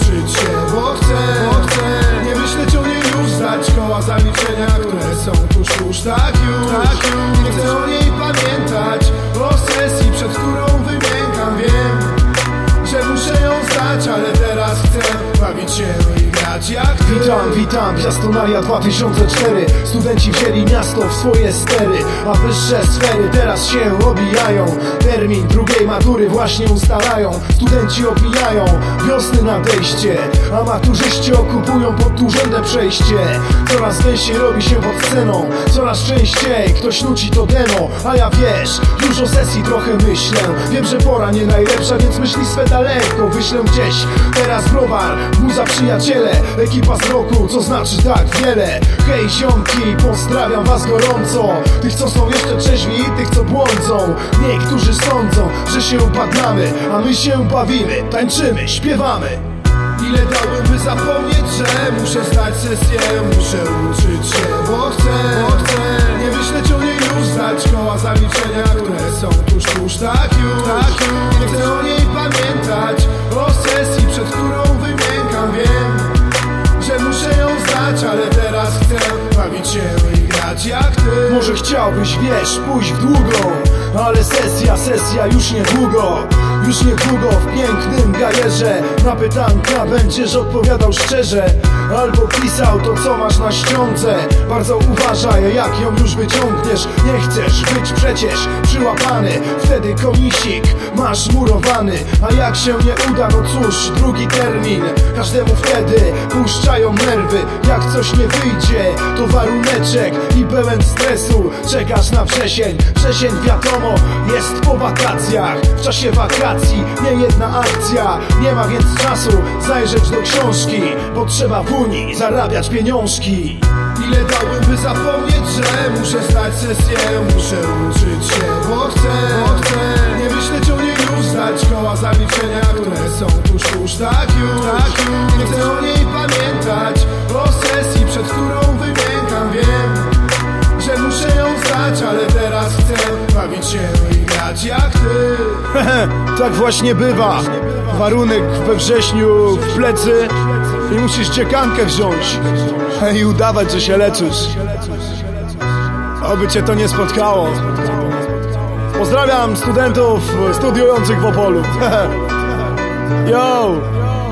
uczyć się, bo chcę nie myśleć o niej już, zdać koła zaliczenia, które są tuż, tak już. Nie chcę o niej pamiętać, o sesji, przed którą wymiękam. Wiem, że muszę ją zdać, ale teraz chcę bawić się i grać jak ty. Witam, Piastonaria 2004. Studenci wzięli miasto w swoje stery, a wyższe sfery teraz się obijają. Termin drugiej matury właśnie ustalają. Studenci opijają wiosny nadejście, a maturzyści okupują pod urzędem przejście. Coraz gęściej robi się pod sceną, coraz częściej ktoś nuci to demo. A ja wiesz, już o sesji trochę myślę. Wiem, że pora nie najlepsza, więc myśli swe daleko wyślę gdzieś. Teraz browar, muza przyjaciele, ekipa z roku, co znaczy tak wiele. Hej ziomki, pozdrawiam was gorąco, tych co są jeszcze trzeźwi i tych co błądzą. Niektórzy sądzą, że się upadnamy, a my się bawimy, tańczymy, śpiewamy. Ile dałbym, by zapomnieć, że muszę zdać sesję, muszę uczyć się, bo chcę nie myśleć o niej już, zdać koła zaliczenia, które są tuż, tak już. Nie chcę o niej pamiętać, o sesji, przed którą wymiękam. Wiem, że muszę ją zdać, ale teraz chcę bawić się i grać jak ty. Może chciałbyś, wiesz, pójść w długą, ale sesja już niedługo. Już niedługo w pięknym gajerze na pytanka będziesz odpowiadał szczerze, albo pisał to co masz na ściądze. Bardzo uważaj, jak ją już wyciągniesz. Nie chcesz być przecież przyłapany, wtedy komisik masz murowany. A jak się nie uda, no cóż, drugi termin. Każdemu wtedy puszczają nerwy. Jak coś nie wyjdzie, to waruneczek i pełen stresu czekasz na wrzesień. Wrzesień wiadomo, jest po wakacjach. W czasie wakacji nie jedna akcja, nie ma więc czasu zajrzeć do książki, bo trzeba w Unii zarabiać pieniążki. Ile dałbym, by zapomnieć, że muszę zdać sesję, muszę uczyć się, bo chcę nie myśleć o niej już, zdać koła zaliczenia, które są tuż, tak już. Nie chcę o niej pamiętać, o sesji, przed którą wymiękam. Wiem, że muszę ją zdać, ale teraz chcę bawić się i grać jak ty. Tak właśnie bywa. Warunek we wrześniu w plecy i musisz dziekankę wziąć i udawać, że się leczysz. Oby cię to nie spotkało. Pozdrawiam studentów studiujących w Opolu. Yo!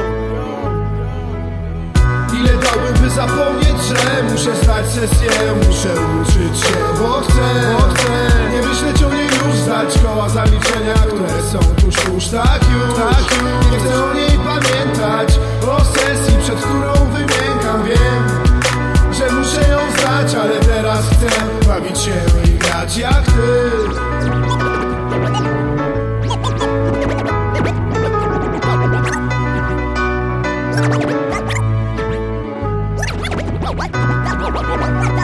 Ile dałbym, by zapomnieć, że muszę zdać sesję, muszę uczyć się, bo chcę nie myśleć o niej już, zdać koła zaliczenia, które są tuż, tak już. Nie chcę o niej pamiętać, o sesji, przed którą wymiękam. Wiem, że muszę ją zdać, ale teraz chcę bawić się i grać jak ty. What?